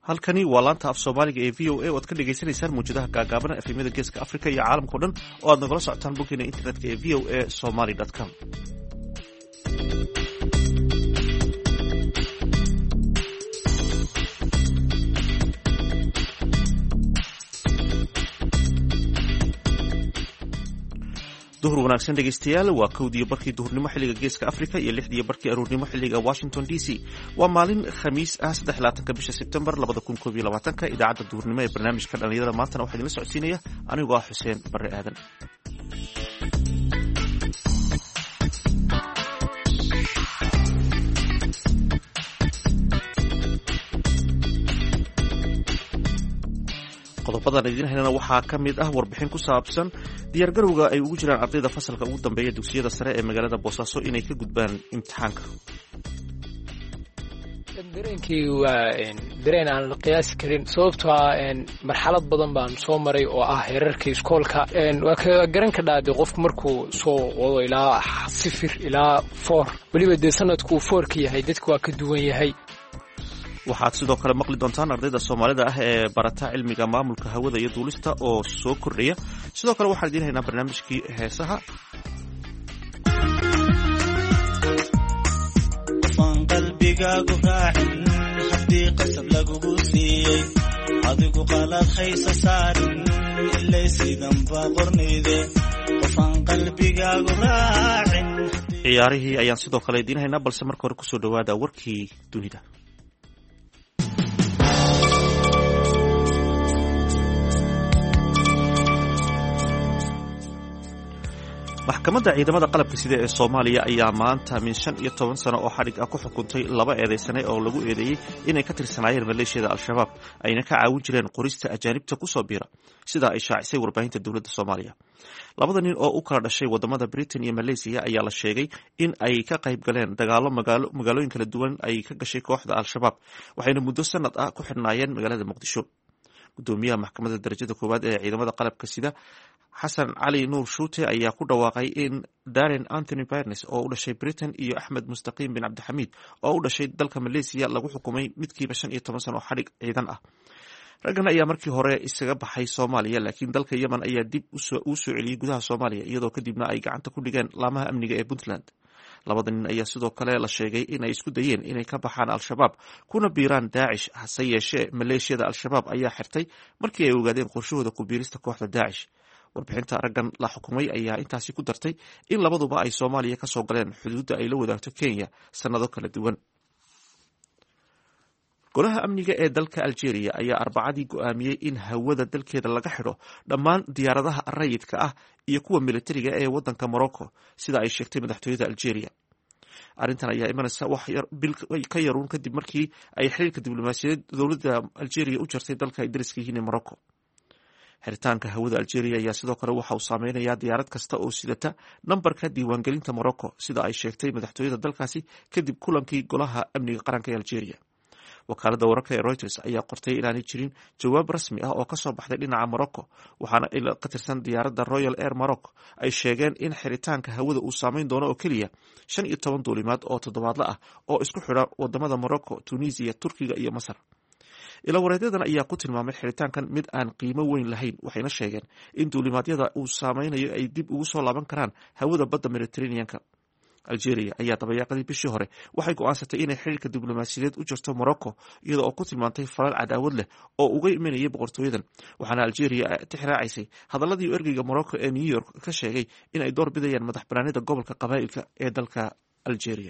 halkani waa laanta af soomaaliga ee v o a oo aad ka dhagaysanaysaan mawjadaha gaagaaban efemyada geeska africa iyo caalamkao dhan oo aad nagala socotaan boggeena internetka ee v o a somaly com. duhur wanaagsan dhegaystayaal, waa kowdiyo barkii duhurnimo xilliga geeska africa iyo lixdiyo barkii aroornimo xilliga washington d c. waa maalin khamiis ah 3 bisha sebtembar 2021. idaacadda duhurnimo ee barnaamijka dhallinyarada maantana waxaa idinla socodsiinaya anigoo ah xuseen barre aadan. qodobadan idiin haynana waxaa ka mid ah warbixin ku saabsan diyaargarowga ay ugu jiraan ardayda fasalka ugu dambeeya dugsiyada sare ee magaalada boosaaso inay ka gudbaan imtixaanka. dareenkii waa dareen aan la qiyaasi karin, sababtoo ah marxalad badan baan soo maray oo ah heerarka iskoolka. waa ka garan ka dhaade qofku markuu soo wado ilaa 0 ilaa 4, weliba dee sanadkuu 4 ka yahay dadku waa ka duwan yahay. waxaad sidoo kale maqli doontaan ardayda soomaalida ah ee barata cilmiga maamulka hawada iyo duulista oo soo kordhaya. sidoo kale waxaan idiin haynaa barnaamijkii heesaha. qofaan qalbigaagu raacin haddii qasab lagugu siiyey adigu qalad haysa saarin ilay sidan baa qornayde qofaan qalbigaagu raacin. ciyaarihii ayaan sidoo kale idiin haynaa, balse marka hore kusoo dhawaada warkii dunida. maxkamadda ciidamada qalabka sida ee soomaaliya ayaa maanta min 15 sano oo xadhig ah ku xukuntay 2 eedaysane oo lagu eedeeyey inay ka tirsanaayeen maleeshiyada al-shabaab ayna ka caawin jireen qorista ajaanibta ku soo biira, sidaa ay shaacisay warbaahinta dowladda soomaaliya. 2 nin oo u kala dhashay wadamada Britain iyo Malaysia ayaa la sheegay in ay ka qayb galeen dagaalo magaalooyin kala duwan ay ka gashay kooxda al-shabaab, waxayna muddo sanad ah ku xidhnaayeen magaalada muqdisho. gudoomiyaha maxkamadda darajada koowaad ee ciidamada qalabka sida xasan cali nuur shuute ayaa ku dhawaaqay in Darren Anthony Barnes oo u dhashay Britain iyo Axmed Mustaqiim bin Cabdixamiid oo u dhashay dalka Malaysia lagu xukumay midkiiba 15 sano oo xadhig ciidan ah. raggan ayaa markii hore isaga baxay Soomaaliya, laakiin dalka Yemen ayaa dib u soo celiyay gudaha Soomaaliya iyadoo kadibna ay gacanta ku dhigeen laamaha amniga ee Puntland. 2 nin ayaa sidoo kale la sheegay inay isku dayeen inay ka baxaan al-shabaab kuna biiraan Daacish, hase yeeshee maleeshiyada al-shabaab ayaa xirtay markii ay ogaadeen qorshahooda ku biirista kooxda Daacish. warbixinta raggan la xukumay ayaa intaasi ku dartay in labaduba ay Soomaaliya ka soo galeen xuduudda ay la wadaagto Kenya sanado kala duwan. golaha amniga ee dalka Algeria ayaa Arbacadii go'aamiyey in hawada dalkeeda laga xidho dhammaan diyaaradaha rayidka ah iyo kuwa militariga ee wadanka Morocco, sida ay sheegtay madaxtooyada Algeria. arrintan ayaa imanaysa wax yar bil ka yaruun kadib markii ay xiriirka diblomaasiyadeed dowladda Algeria u jartay dalka ay dariska yihiin Morocco. xiritaanka hawada Algeria ayaa sidoo kale waxa uu saameynayaa diyaarad kasta oo sidata nambarka diiwaangelinta Morocco, sida ay sheegtay madaxtooyada dalkaasi kadib kulankii golaha amniga qaranka ee Algeria. wakaaladda wararka ee Reuters ayaa qortay inaanay jirin jawaab rasmi ah oo ka soo baxday dhinaca Morocco, waxaana ila ka tirsan diyaaradda Royal Air Maroc ay sheegeen in xiritaanka hawada uu saameyn doono oo keliya 15 duulimaad oo toddobaadle ah oo isku xidha wadamada Morocco, Tunisia, Turkiga iyo Masar. ila wareedyadan ayaa ku tilmaamay xiritaankan mid aan qiimo weyn lahayn, waxayna sheegeen in duulimaadyada uu saameynayo ay dib ugu soo laaban karaan hawada badda Mediterranean-ka. Algeria ayaa dabayaaqadii bishii hore waxay go'aansatay inay xiriirka diblomaasiyadeed u jarto Morocco iyada oo ku tilmaantay falal cadaawad leh oo uga imanayay boqortooyadan, waxaana Algeria tixraacisay hadaladii ergeyga Morocco ee New York ka sheegay in ay door bidayaan madax banaanida gobolka qabaa'ilka ee dalka Algeria.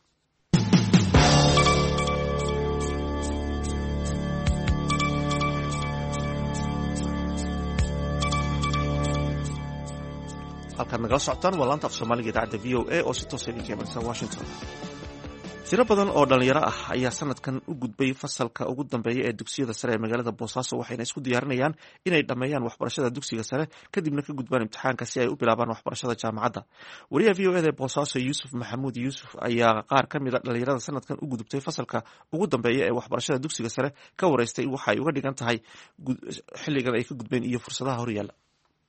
halkaad nagala socotaan waa laanta af soomaaliga idaacadda v o a oo si toosa idinka imanaysa Washington. tiro badan oo dhalinyaro ah ayaa sanadkan u gudbay fasalka ugu dambeeya ee dugsiyada sare ee magaalada Boosaaso, waxayna isku diyaarinayaan inay dhammeeyaan waxbarashada dugsiga sare kadibna ka gudbaan imtixaanka si ay u bilaabaan waxbarashada jaamacadda. wariyaha v o a ee Boosaaso Yuusuf Maxamuud Yuusuf ayaa qaar ka mid a dhalinyarada sanadkan u gudubtay fasalka ugu dambeeya ee waxbarashada dugsiga sare ka wareystay waxa ay uga dhigan tahay xilligan ay ka gudbeen iyo fursadaha horyaalla.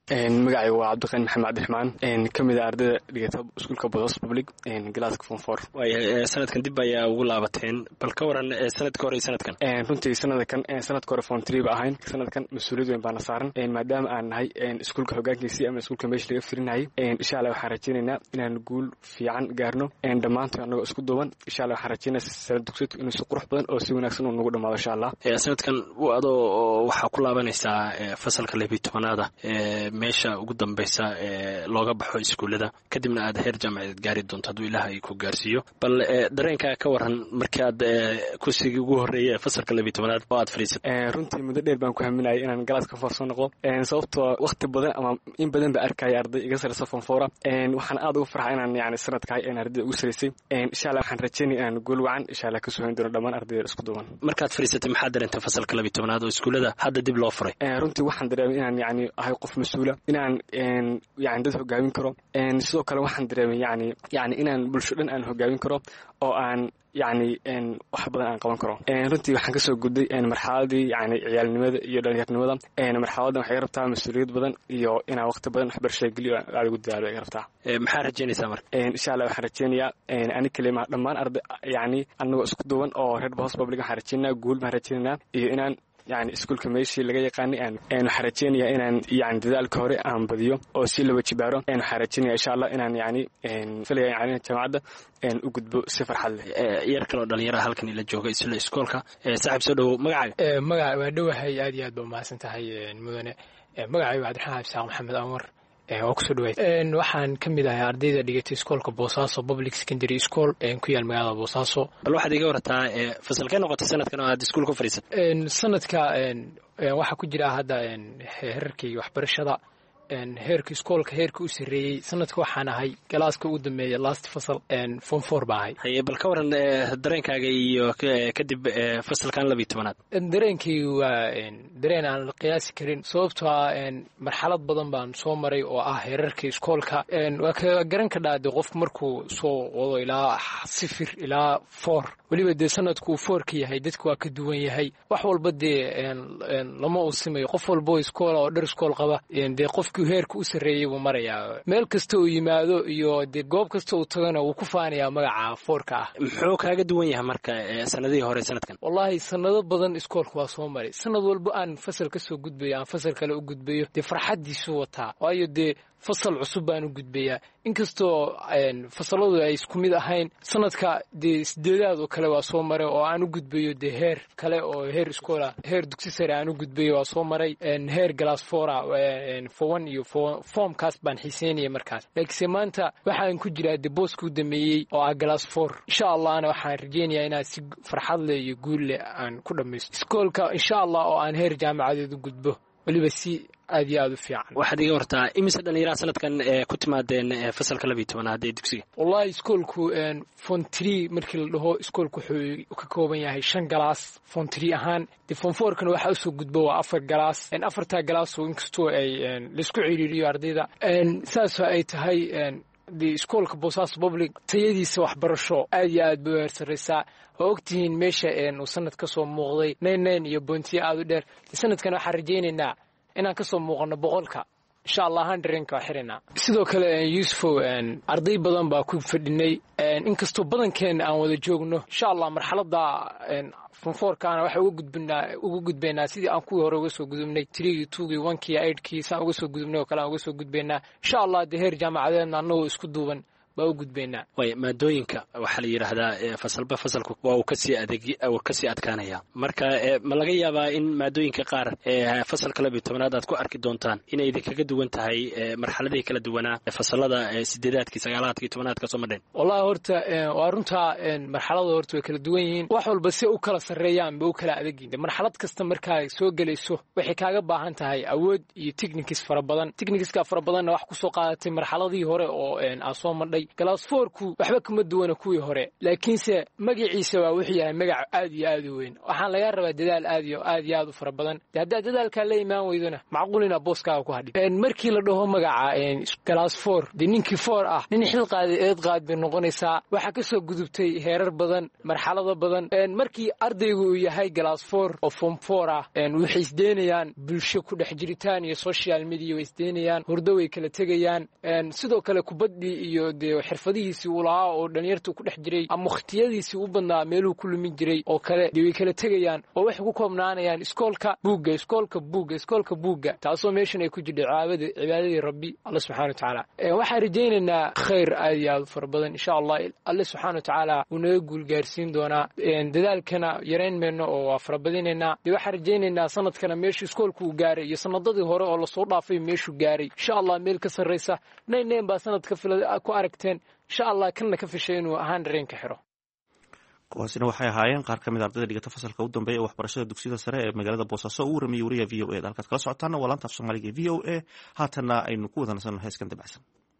magacaygu waa cabdiqani maxamed cabdiraxmaan kamid ah ardayda dhigata iskuulka bodos public galaaska form 4. waaya sanadkan dib ayaa ugu laabateen, bal ka waran sanadka hore iyo sanadkan? runtii sanadka hore form 3 ba ahayn, sanadkan mas-uuliyad weyn baana saaran maadaama aan nahay iskuulka hogaankiisii ama iskuulka meesha laga firinayay. insha allah waxaan rajaynaynaa inaan guul fiican gaarno dhammaantood annagoo isku duuban. insha allah waxaan rajaynaa sanad dugsiyeedku inuu si qurux badan oo si wanaagsan uu nagu dhammaado insha allah. sanadkan adoo waxaa ku laabanaysaa fasalka 12aada meesha ugu dambaysa looga baxo iskuullada, kadibna aad heer jaamacadeed gaari doonto hadduu ilaah ay ku gaarsiiyo. bal dareenkaa ka waran markii aad kursigii ugu horreeyay fasalka 12aad oo aad fadhiisatay? runtii muddo dheer baan ku haminayay inaan galaaska form soo noqdo, sababtoo waqti badan ama in badan ba arkaya arday iga sareysa form 4. waxaan aad ugu farxaa inaan yani sanadkahay ardayda ugu sareysay. insha allah waxaan rajaynaya inaan guul wacan insha allah kasoo hayn doono dhammaan ardayda isku duuban. markaad fadhiisatay maxaad dareentay fasalka 12aad oo iskuullada hadda dib loo furay? runtii waxaan dareemay inaan yani ahay qof mas-uula, inaan yani dad hogaamin karo. sidoo kale waxaan dareemay yani inaan bulsho dhan aan hogaamin karo oo aan yani wax badan aan qaban karo. runtii waxaan kasoo gudbay marxaladii yani ciyaalnimada iyo dhalinyarnimada. marxaladan waxay rabtaa mas-uuliyad badan iyo inaan waqti badan waxbarashada geliyo aad ugu dadaalo ay rabtaa. maxaa rajaynaysaa marka? insha allah waxaan rajaynayaa ani kalima dhammaan arday yani anagoo isku duuban oo reer bohos public waxaan rajaynayaa guul baan rajaynaynaa iyo inaan yani iskuulka meeshii laga yaqaanay waxaan rajaynayaa inaan yani dadaalka hore aan badiyo oo si laba jibaaro. waxaan rajaynaya insha allah inaan yani filaya yani jaamacadda u gudbo si farxad leh. yar kaloo dhalinyaraha halkan ila jooga isla iskoolka. saaxiib soo dhowow, magacaaga? magaca waa dhowahay, aad iyo aad ba umahadsan tahay mudane. magacaygu cabdiraxmaan isaaq maxamed anwar. waa kusoo dhawaay. waxaan ka mid ahay ardayda dhigatay iskoolka boosaaso public secondary school ku yaal magaalada boosaaso. bal waxaad iga warataa fasalkee noqotay sanadkan oo aad iskuul ku fadhiisatay? sanadka waxaa ku jira hadda heerarkii waxbarashada heerka iskoolka heerka u sarreeyey. sanadka waxaan ahay galaaska ugu dambeeya last fasal form 4 baa ahay. haye bal ka waran dareenkaaga iyo kadib fasalkan 12aad? dareenkaygu waa dareen aan la qiyaasi karin, sababtoo ah marxalad badan baan soo maray oo ah heerarka iskoolka. waa ka garan ka dhaade qofku markuu soo wado ilaa 0 ilaa 4, weliba dee sanadku uu 4 ka yahay dadku waa ka duwan yahay. wax walba dee lama uu simayo, qof walbo iskool oo dhar iskool qaba dee qofkii heerka u sarreeyay buu marayaa. meel kasta uu yimaado iyo dee goob kasta uu tagana wuu ku faanayaa magaca 4ka ah. muxuu kaaga duwan yahay marka sanadihii hore sanadkan? wallaahi sanado badan iskoolka waa soo maray. sanad walba aan fasal ka soo gudbayo aan fasal kale u gudbayo dee farxaddiisu wataa, waayo dee fasal cusub baan u gudbayaa. inkastoo fasaladu ay isku mid ahayn, sanadka dee 8aad oo kale waa soo maray oo aan u gudbayo dee heer kale oo heer iskoola, heer dugsi sare aan u gudbayo waa soo maray. heer galaas 4 form iyo formkaas baan xiiseynaya markaas. laakiinse maanta waxaan ku jiraa dee booska u dameeyey oo ah galaas 4. insha allahna waxaan rajaynayaa inaan si farxad leh iyo guul leh aan ku dhammaysto iskoolka insha allah oo aan heer jaamacadeed u gudbo, weliba si aad iyo aad u fiican. waxaad iga wartaa imise dhallinyaraha sanadkan ku timaadeen fasalka 12aad ee dugsiga? wallahi iskoolku form 3 markii la dhaho iskoolku wuxuu ka kooban yahay 5 galaas form 3 ahaan. dee form 4kana waxaa usoo gudbo waa 4 galaas. 4taa galaasoo inkastoo ay laisku ciriiriyo ardayda saasoo ay tahay dee iskoolka boosaaso public tayadiisa waxbarasho aad iyo aad bay u heersaraysaa. waa ogtihiin meesha uu sanad ka soo muuqday 99 iyo boontiya aad u dheer. sanadkan waxaan rajaynaynaa inaan ka soo muuqano 100ka insha allah. 100 waa xirinaa. sidoo kale yuusufow arday badan baa ku fadhinay, inkastoo badankeena aan wada joogno insha allah marxaladda form 4kaana waxay uga gudbaynaa sidii aan kuwii hore uga soo gudubnay 3gii 2gii 1kii 8kii saan uga soo gudubnay oo kale aan uga soo gudbaynaa insha allah. dee heer jaamacadeedna annagoo isku duuban baa u gudbaynaa. way maadooyinka waxaa la yidhaahdaa fasalba fasalku waa uu kasii adkaanaya. marka ma laga yaabaa in maadooyinka qaar fasalka 12aad aad ku arki doontaan inay idinkaga duwan tahay marxaladihii kala duwanaa fasalada 8aadkii 9aadkii 10aad ka soo madheen? wallahi horta waa runtaa marxalada horta way kala duwan yihiin. wax walba si u kala sarreeyaan ba u kala adagyihin. marxalad kasta markaa soo gelayso waxay kaaga baahan tahay awood iyo techniques fara badan. techniqueska fara badanna wax ku soo qaadatay marxaladii hore oo aan soo madhay. galaas 4ku waxba kama duwana kuwii hore laakiinse magaciisa waa wuxuu yahay magac aad iyo aad u weyn waxaan laga rabaa dadaal aad iyo aad u fara badan haddii dadaalka la imaan weydona macquulina booska ku hadhi markii la dhaho magaca galaas 4 ninkii 4 ah nin xil qaad bay noqonaysaa waxa ka soo gudubtay heerar badan marxalado badan markii ardaygu uu yahay galaas 4 oo form 4 ah waxay isdeenayaan bulsho ku dhex jiritaan iyo social media way isdeenayaan hurdo way kala tegayaan sidoo kale kubadii iyo xirfadihiisii uu lahaa oo dhalinyartu ku dhex jiray ama waqtiyadiisii u badnaa meeluu ku lumin jiray oo kale way kala tegayaan oo wax ku koobnaanayaan iskoolka buuga taasoo meeshan ay ku jirtay cibaadadii rabbi Allah subhanahu wa ta'ala waxaan rajaynaynaa khayr aad iyo aad fara badan insha Allah Allah subhanahu wa ta'ala uu naga guul gaarsiin doonaa dadaalkana yareyn meeno oo fara badinayna waxaan rajaynaynaa sanadkana meeshii iskoolku uu gaaray iyo sanadadii hore oo la soo dhaafay meeshuu gaaray insha Allah meel ka sareysa nayneen baa sanadka ku aragteen insha Allah kana ka fishay inuu ahaan dareen ka xiro kuwaasina waxay ahaayeen qaar ka mid ah ardayda dhigata fasalka u dambeeya ee waxbarashada dugsiyada sare ee magaalada Boosaaso uu warmiyay wariyaha VOA halkaad kala socotaana waa laanta Soomaaliga ee VOA haatana aynu ku wadanaysano heeskan dabacsan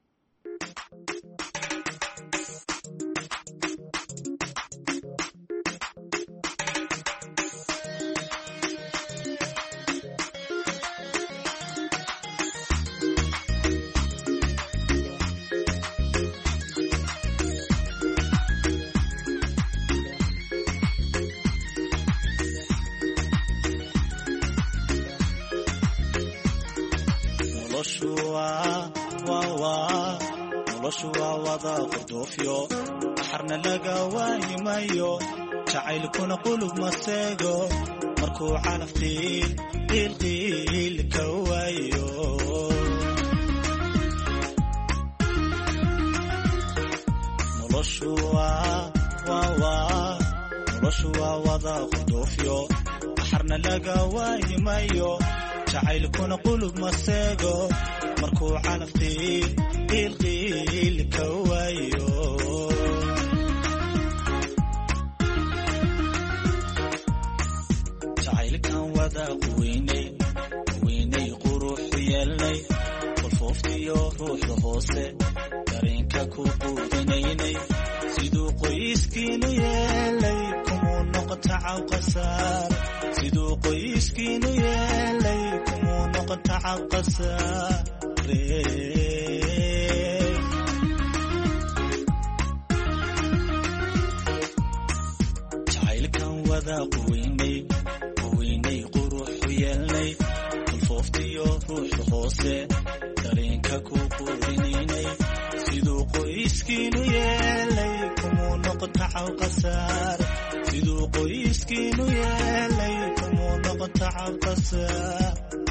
axarna laga waayimayo jacaylkuna qulub maseego markuu calaf qiil ka waayo noloshu waa wada qurdoofyo axarna laga waayimayo jacaylkuna qulub maseego markuu calaf qiil ka waayo jacaylkan wada weynay quruxu yeelnay qolfooftiyo ruuxda hoose dareenka ku quudinaynay siduu qoyskiinu yeelay kumuu noqota cawqasaar siduu qoyskiinu yeelay kumuu noqota cawqasaar jacaylkan wada weynay quruxu yeelnay qolfooftiyo ruuxda hoose dareenka ku quudinaynay siduu qoyskiinu yeelay kumuu noqota cawqasaar siduu qoyskiinu yeelay kumuu noqota cawqasaar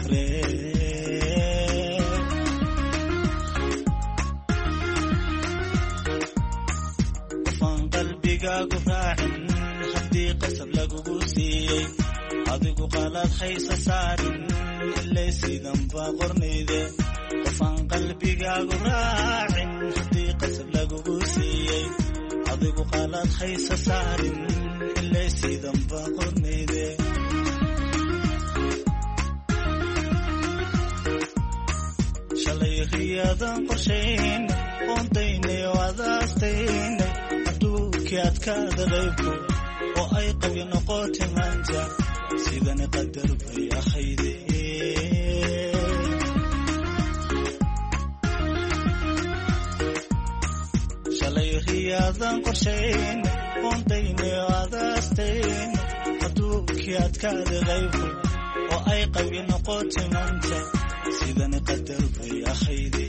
qalbigaagu raacin haddii qasab lagugu siiyey adigu qalad haysa saarin ilay sidan baa qornayde qofaan qalbigaagu raacin haddii qasab lagugu siiyey adigu qalad haysa saarin ilay sidan baa qornayde shalay riyadan qorshayn qoontaynay wadaastayna adkaada qaybku oo ay qabi noqotay maanta sidani qadar bay ahayde shalay riyaadan qorshayn qoontaynay wadaastain adduunkii adkaada qaybku oo ay qabi noqotay maanta sidani qadar bay ahayde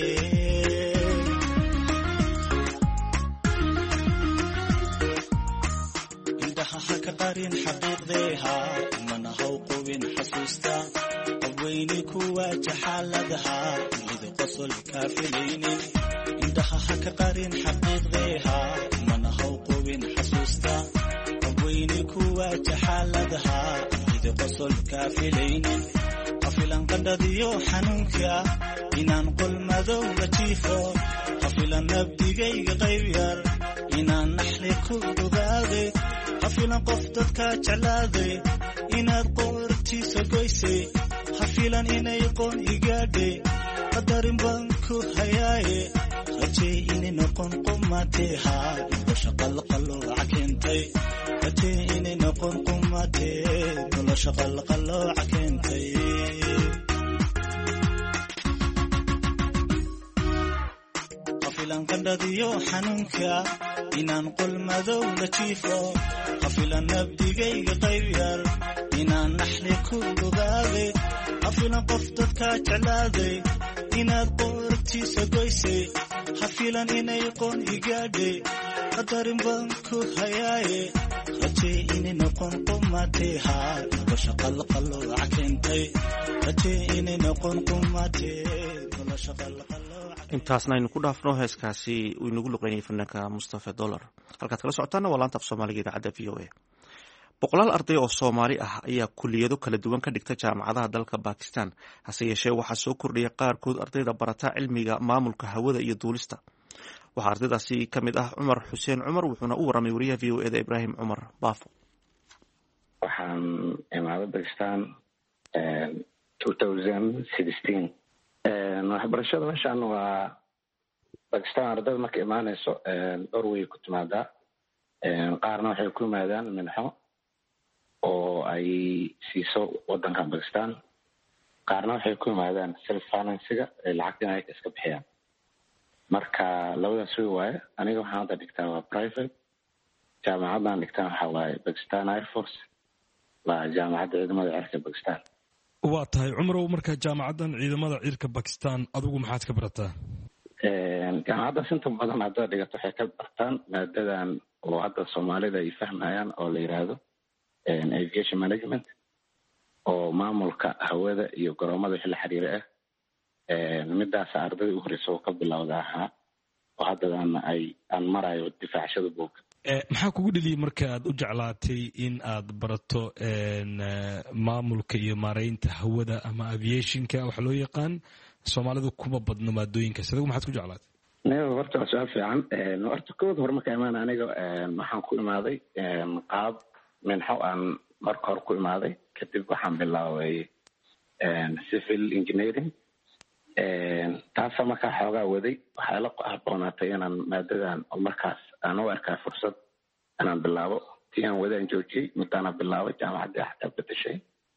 haka qarin xaqiiqdeeha mana haw qubin xasuusta abweyni ku waaja xaaladaha mid qosol ka filaynin indaha haka qarin xaqiiqdeeha mana haw qubin xasuusta abweyni ku waaja xaaladaha mid qosol ka filaynin qafilan qandhadiyo xanuunka inaan qol madow la jiifo qafilan nabdigayga qayb yar inaan naxli ku ogaade hafilan qof dadka jeclaaday inaad qoortiisa goysay hafilan inay qoon igaadhay qadarin baan ku hayaaye rajay inay noqon qumatee haa nolosha qalqalooca keentay rajay inay noqon qumatee nolosha qalqalooca keentay qafilan qandhadiyo xanuunka inaan qol madow la jiifo qafilan nabdigayga qayb yar inaan naxli ku ogaaday qafilan qof dadkaa jeclaaday inaad qortiisa goysay hafilan inay qoon igaadhay qadarin baan ku hayaaye rajay inay noqon qumatee haa nolosha qalqalooca keentay rajay inay noqon qumatee nolosha qalqalooca intaasna aynu ku dhaafno heeskaasi uu inagu luqeynayay fanaanka mustafa dollar halkaad kala socotaana waa laanta af soomaaliga idaacadda v o a boqolaal arday oo soomaali ah ayaa kuliyado kala duwan ka dhigta jaamacadaha dalka bakistan hase yeeshee waxaa soo kordhiyay qaarkood ardayda barata cilmiga maamulka hawada iyo duulista waxaa ardaydaasi ka mid ah cumar xuseen cumar wuxuuna u warramay wariyaha v o eda ibraahim cumar baafo waxaan imaaday bakistan waxbarashada meeshaan waa bakistan ardayda marka imaanayso dhowr way ku timaadaa qaarna waxay ku yimaadaan minxo oo ay siiso wadanka bakistan qaarna waxay ku yimaadaan self financiga ay lacagta inay iska bixiyaan marka labadaas way waaye aniga waxaan hadda dhigtaa waa private jaamacaddan dhigtaan waxaa waaye bakistan air force waa jaamacadda ciidamada cirka bakistan waa tahay cumarow marka jaamacaddan ciidamada cirka bakistan adigu maxaad ka barataa jaamacaddaas inta badan haddaad dhigato waxay ka bartaan maadadan oo hadda soomaalida ay fahmayaan oo la yidhaahdo aviation management oo maamulka hawada iyo garoomada wixii la xiriira ah midaas ardayda u horeysa oo ka bilowda ahaa oo haddadana aan marayo difaacashada buugga maxaa kugu dheliyay marka aad u jeclaatay in aad barato maamulka iyo maaraynta hawada ama aviationka waxa loo yaqaan soomaalidu kuma badno maadooyinkaas adigu maxaad ku jeclaatay horta waa su-aal fiican horta kood hore marka imaan aniga waxaan ku imaaday qaab minxo aan marka hore ku imaaday kadib waxaan bilaabay civil engineering taasa markaa xoogaa waday waxaa la haboonaatay inaan maadadan markaas aan u arkaa fursad inaan bilaabo tii aan wadaan joojiyey midaana bilaabay jaamacaddii xataa bedeshay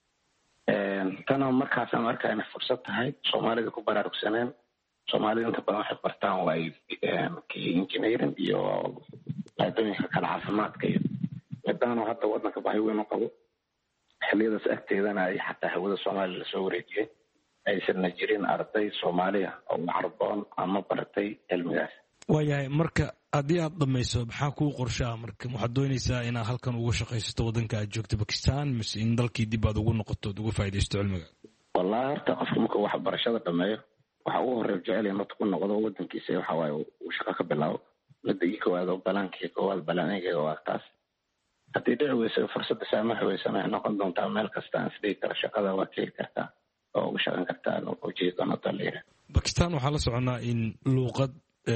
tana markaas aan arkaa inay fursad tahay soomaalida ku baraarugsaneen soomaalida inta badan waxay bartaan waa engineering iyo maadooyinka kale caafimaadka iyo midaana hadda wadanka baahi weyn u qabo xiliyadaas agteedana ay xataa hawada soomaaliya lasoo wareejiyey aysanna jirin arday soomaaliya oo carboon ama baratay cilmigaas waayahay marka haddii aad dhamayso maxaa kuu qorshaa marka waxaad doonaysaa inaad halkan uga shaqaysato waddanka aad joogto bakistan mise in dalkii dib aad ugu noqoto ood uga faaidaysto cilmiga wallahi horta qofka marka waxbarashada dhameeyo waxa ugu horeeya jecel marka ku noqdo wadankiisa waxa waaye uu shaqo ka bilaabo midda ii koowaad oo balaankii koowaad balaaniga waa taas haddii dhici weysa fursadda saamaxa weysana waxay noqon doontaa meel kasta aan isdhigi karo shaqada waa ka heli kartaa oo uga shaqan kartaa ujeedonadalira bakistan waxaa la soconaa in luuqad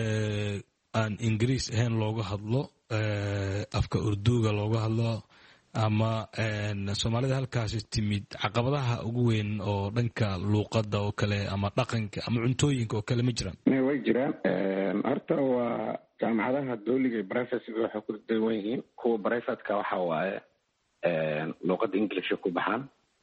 aan ingiriis ahayn looga hadlo afka urduga looga hadlo ama soomaalida halkaasi timid caqabadaha ugu weyn oo dhanka luuqadda oo kale ama dhaqanka ama cuntooyinka oo kale ma jiraan way jiraan horta waa jaamacadaha dowliga iyo brivatega waxay ku duwan yihiin kuwa brivatka waxa waaye luuqadda ingilishka ku baxaan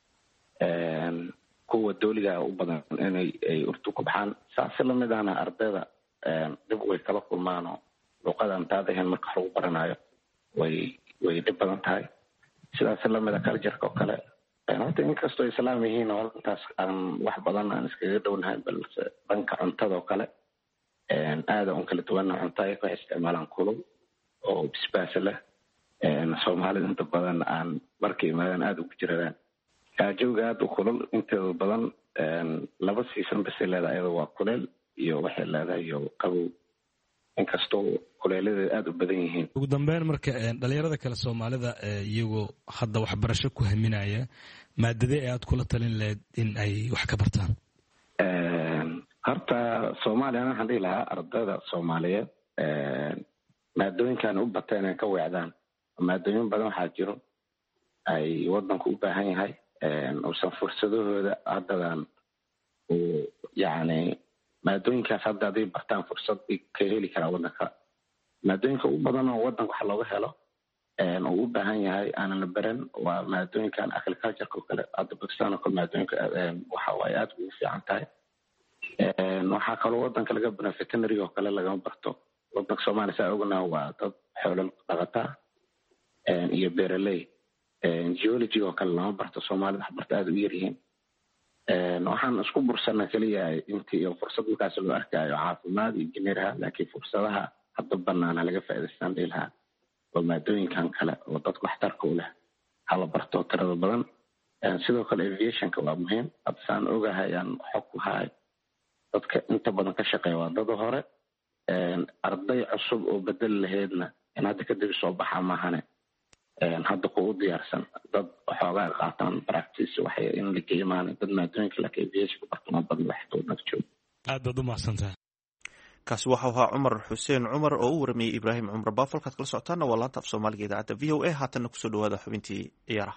kuwa dowliga u badan inay urdu ku baxaan saasi lamid ahna ardayda dib way kala kulmaanoo luuqadan taadahan marka wax lagu baranayo way dhib badan tahay sidaas lamida cultureka oo kale horta inkastoo islaam yihiin oo intaas aan wax badan aan iskaga dhownahay balse dhanka cuntada oo kale aada un kala duwana cunto ay waxay isticmaalaan kulul oo bisbaasa leh soomaalida inta badan aan markay imaadaan aada ugu jiradaan jawga aada u kulul inteeda badan laba siisan basay leedahay iyada waa kuleel iyo waxay leedahay iyo qabow inkastoo kuleeladeeda aada u badan yihiin ugu dambeyn marka dhalinyarada kale soomaalida iyagoo hadda waxbarasho ku haminaya maadadee ee aad kula talin lahayd in ay wax ka bartaan horta soomaaliya waxaan dhihi lahaa ardayda soomaaliyeed maadooyinkan u bata inay ka weecdaan maadooyin badan waxaa jiro ay wadanku u baahan yahay uusan fursadahooda haddadan uu yacni maadooyinkaas hadda hadday bartaan fursad ka heli karaa waddanka. maadooyinka ugu badan oo waddanka wax looga helo oo u baahan yahay aanan la baran waa maadooyinkan agriculture-ka oo kale. hadda Pakistan oo kale maadooyinka waxa waaye aad ugu fiican tahay. waxaa kaloo waddanka laga baran veterinary oo kale lagama barto. waddanka Soomaaliya saa ognahay waa dad xoolo dhaqata iyo beeraley. geology oo kale lama barto, Soomaalida wax barta aad u yar yihiin. waxaan isku bursanaa keliya intii fursad markaas loo arkayo caafimaad iyo injineeraha, laakiin fursadaha hadda banaana laga faa'iidaystaan dhilaha oo maadooyinkan kale oo dadku waxtarka u leh hala barto tirada badan. sidoo kale aviationka waa muhiim. hadda saan ogahay aan xog ku haay dadka inta badan ka shaqeeya waa dad hore. arday cusub oo bedel laheedna in hadda kadib soo baxa maahane hadda ku u diyaarsan dad waxoogaa qaataan practice waxay in la geeymaan dad maadooyinka la aviationka bartama badan wax toona joogo. aad baad u mahadsantahay. kaasi waxa ahaa Cumar Xuseen Cumar oo u warmiyay Ibraahim Cumar Baafalkaad kala socotaana waa laanta af Soomaaliga idaacadda VOA. haatana kusoo dhawaada xubintii ciyaaraha.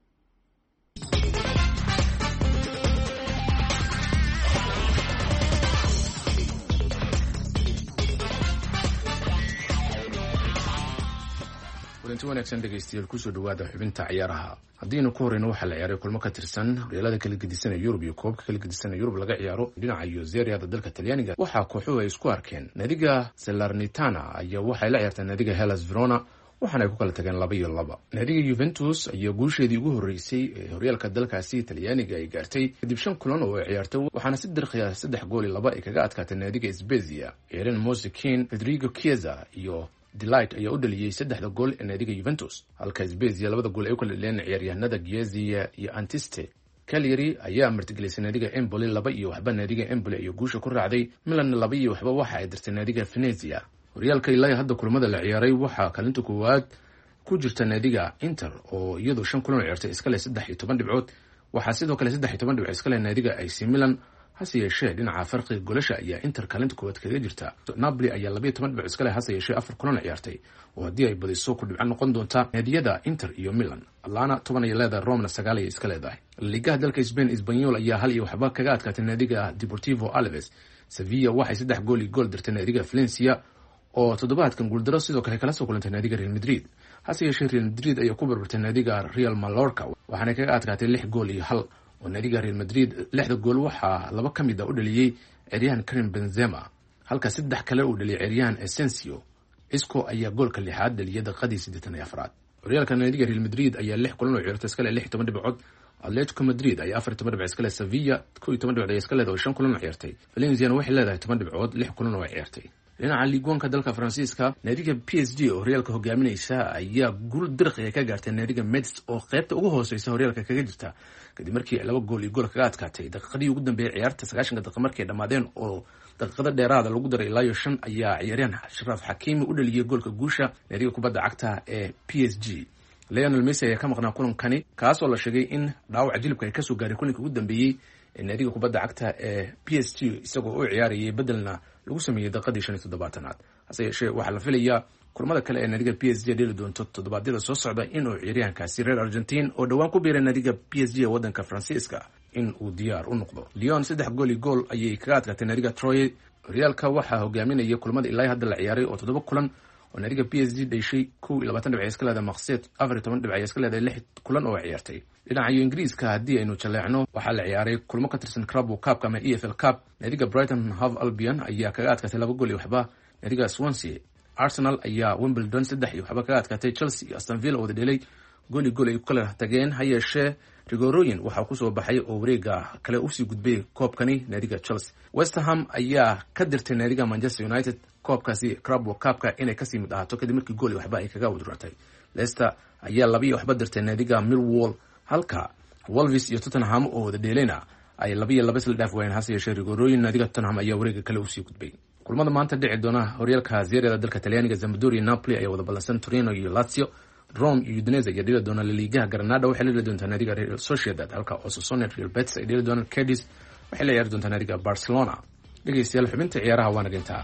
kulanti wanaagsan dhegaystayaal kusoo dhawaada xubinta ciyaaraha. haddiinu ku horeyno waxaa la ciyaaray kulmo ka tirsan horyaalada kala gedisan ee Yurub iyo koobka kala gedisan ee Yurub laga ciyaaro dhinaca iyo Serie A dalka Talyaaniga. waxaa kooxuhu ay isku arkeen. naadiga Salernitana ayaa waxay la ciyaartay naadiga Hellas Verona waxaana ay ku kala tageen 2-2. naadiga Juventus ayaa guusheedii ugu horeysay ee horyaalka dalkaasi Talyaaniga ay gaartay kadib 5 kulan oo ay ciyaartay, waxaana si dirqiya 3-2 ay kaga adkaatay naadiga Spezia. Eren Mosekin, Federico Chiesa iyo Delight ayaa u dhaliyay 3 gool ee naadiga Juventus, halka Spezia 2 gool ay u kala dhaliyeen ciyaaryahanada Chiesa iyo Antiste. Cagliari ayaa martigelisay naadiga Empoli 2-1. naadiga Empoli ayaa guusha ku raacday. Milan 2-1 waxa ay dirtay naadiga Venezia. horyaalka ilaa hadda kulamada la ciyaaray waxaa kaalinta koowaad ku jirta naadiga Inter oo iyadoo 5 kulan ciyaartay iska leh 13 dhibcood. waxaa sidoo kale 13 dhibcood iska leh naadiga AC Milan, hase yeeshee dhinaca farqiga goolasha ayaa Inter kaalinta koowaad kaga jirta. Napoli ayaa 12 dhibcood iska leh, hase yeeshee 4 kulan ciyaartay oo haddii ay badiso ku dhibco noqon doonta naadiyada Inter iyo Milan. Atlanta 10 ay leedahay, Roma 9 ay iska leedahay. ligaha dalka Spain, Espanyol ayaa 1-1 kaga adkaatay naadiga Deportivo Alaves. Sevilla waxay 3 gool iyo gool dirtay naadiga Valencia oo toddobaadkan guuldaro sidoo kale kala soo kulantay naadiga Real Madrid. hase yeeshee Real Madrid ayaa ku barbartay naadiga Real Mallorca waxaana kaga adkaatay 6 gool iyo 1 oo naadiga Real Madrid 6 gool waxaa 2 ka mid ah u dhaliyay ciyaaryahan Karim Benzema, halka 3 kale uu dhaliyay ciyaaryahan Asensio. Isco ayaa goolka 6aad dhaliyay daqiiqadii 84. horyaalka naadiga Real Madrid ayaa 6 kulan oo ciyaartay iska leh 16 dhibcood. Atletico Madrid ayaa 14 dhibcood iska leh. Sevilla 12 dhibcood iska leh oo 5 kulan oo ciyaartay. Valencia waxay leedahay 10 dhibcood, 6 kulan oo ciyaartay. dhinaca liigwanka dalka Faransiiska, naadiga PSG oo horyaalka hogaaminaysa ayaa guul dirqiya ka gaartay naadiga Metz oo qaybta ugu hooseysa horyaalka kaga jirta kadib markii 2 gool iyo gool kaga adkaatay daqiiqadii ugu dambeeyay ciyaarta 90 daqiiqo markay dhamaadeen oo daqiiqada dheeraada lagu daray ilaa 5 ayaa ciyaaryahan Ashraf Hakimi u dhaliyay goolka guusha naadiga kubadda cagta ee PSG. Lionel Messi ayaa ka maqnaa kulankani kaasoo la sheegay in dhaawac jilibka ay kasoo gaaray kulanka ugu dambeeyay ee naadiga kubadda cagta ee PSG isagoo u ciyaarayay bedelna lagu sameeyay daqiiqadii 75aad. hase yeeshee waxaa la filayaa kulamada kale ee naadiga PSG dheli doonto toddobaadyada soo socda inuu ciyaaryahankaasi reer Argentine oo dhawaan ku biiray naadiga PSG ee waddanka Faransiiska in uu diyaar u noqdo. Lyon 3 gool iyo gool ayay kaga adkaatay naadiga Troyes. horyaalka waxaa hogaaminaya kulamada ilaa hadda la ciyaaray oo 7 kulan oo naadiga PSG dhashay 22 dhibcood iska leedahay. Marseille 14 dhibcood iska leedahay, 6 kulan oo ciyaartay. dhinaca Ingiriiska haddii aynu jaleecno waxaa la ciyaaray kulmo ka tirsan Carabao Cup ama EFL Cup. naadiga Brighton Hove Albion ayaa kaga adkaatay 2 gool iyo waxba naadiga Swansea. Arsenal ayaa Wimbledon 3-1 kaga adkaatay. Chelsea iyo Aston Villa oo dhalay gool iyo gool ay kala tageen, ha yeeshee rigorooyin waxaa ku soo baxay oo wareega kale u sii gudbay koobkani naadiga Chelsea. West Ham ayaa ka dirtay naadiga Manchester United koobkaasi Carabao Cup-ka inay kasii mid ahaato kadib markii gool iyo waxba ay kaga wadratay. Leicester ayaa 2-1 dirtay naadiga Millwall, halka Wolves iyo Tottenham oo wada dheelayna ay 2-2 isla dhaaf waayeen, hase yeeshee rigorooyin naadiga Tottenham ayaa wareega kale u sii gudbay. kulamada maanta dhici doona horyaalka Serie A dalka Talyaaniga, Sampdoria iyo Napoli ayaa wada ballansan. Torino iyo Lazio, Rome iyo Udinese ayaa dheli doona. La Liga Granada waxay dheli doontaa naadiga Real Sociedad, halka Osasuna Real Betis ay dheli doonaan. Cadiz waxay la ciyaari doontaa naadiga Barcelona. dhegeystayaal xubinta ciyaaraha waana dhintaa.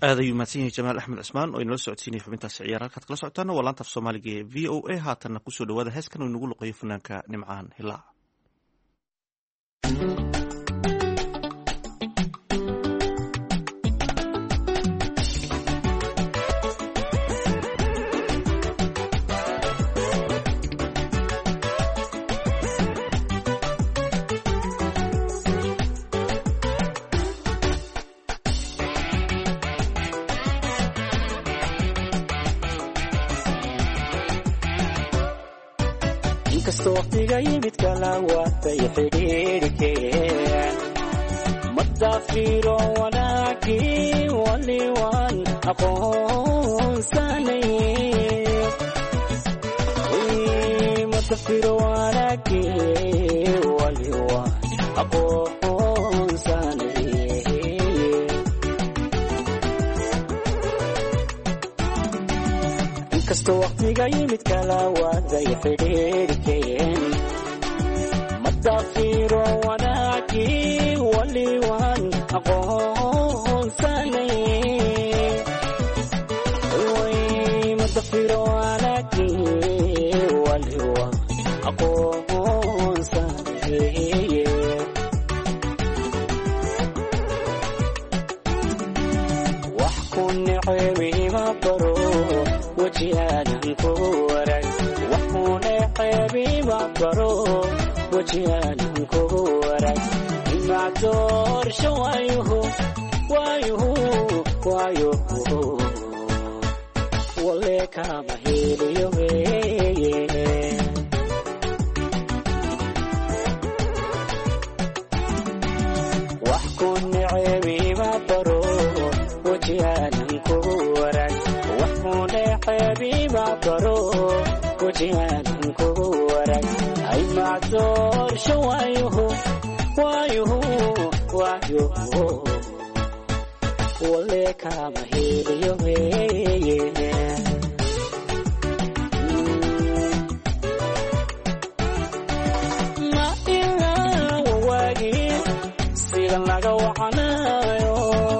aad ayuu mahadsan yahay jamaal axmed cismaan oo inala socodsiinaya xubintaasi ciyaar halkaad kala socotaana waa laanta af soomaaliga ee v o a haatanna kusoo dhawaada heeskan oo inagu luqeeyo fanaanka nimcaan hilaa. inkastoo waqtiga yimid kala waatay xidhiidhkeen madaafiro wanaagii waliwaan aqoonsanay madaafiro wanaagii waliwaan aqoonsanay inkastoo waqtiga yimid kala waatay xidhiidhkeen madaafiro wanaagii waliwaan aqoonsanay madaafiro wanaagii waliwaan aqoonsanay wax ku necbi ma baro wajiyaanan ku warag waxuuna ceebi ma baro wajiyaanan ku warag imaa doorsho waayuhu wale kama heliyo wax ku ceebi ma baro wajiyaanan ku warag حبيبا برو وجهان كورك أي معذور شو وايوه وليك ما هيليو ما إلا وواقي سيغن لغا وعنايو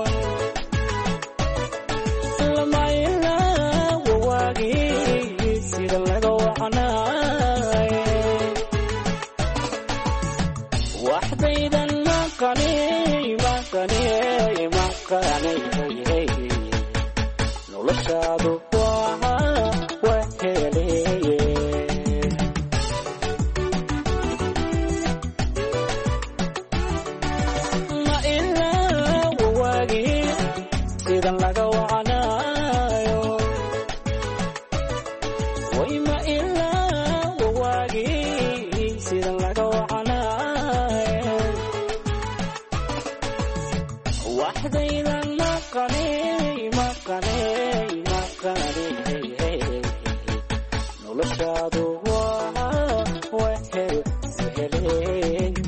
noloshaadu waa heleye ma ilaa wawaagii sidan laga wacanayo way ma ilaa wawaagii sidan laga wacanayo waxdaydan noloshaadu waa hele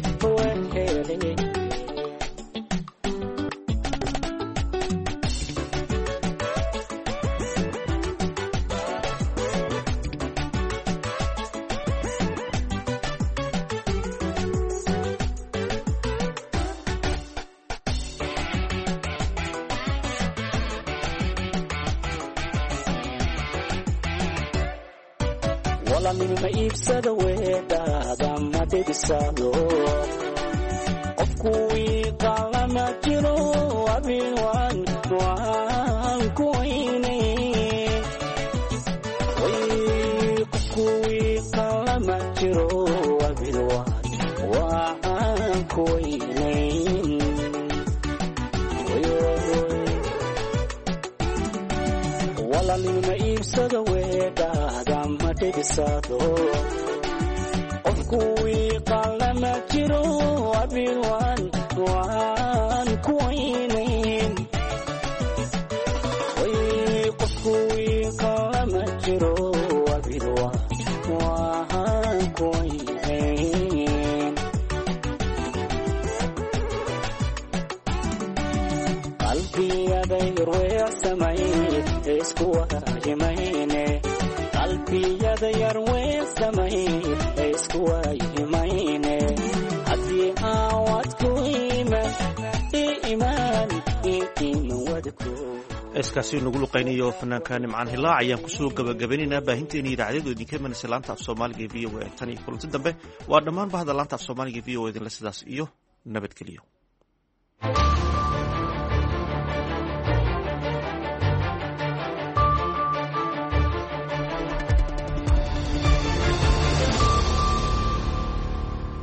ma iibsada weedhaada ma dhibisado qofkuwii qalama jiro abinwaan waan ku weynay qofkuwii qalama jiro abinwaan waan ku weynay walalima iibsada weedhaada ma dhibisado qofkuwii qalama jiro abinwaan waan ku weynayn qofkuwii qalama jiro abinwaan waan ku weynayn qalbiyaday ruuxsamay isku waayimayne qalbiyada yar weesamay isku waayimayne haddii aawad ku iman wadku heeskaasi nagu luqaynayo fanaanka nimcaan hilaac ayaan kusoo gabagabaynaynaa baahinteena idaacadyadu idinka imanaysa laanta af soomaaliga e v o a tan iyo kulanti dambe waa dhammaan bahda laanta af soomaaliga e v o a idinle sidaas iyo nabadgeliyo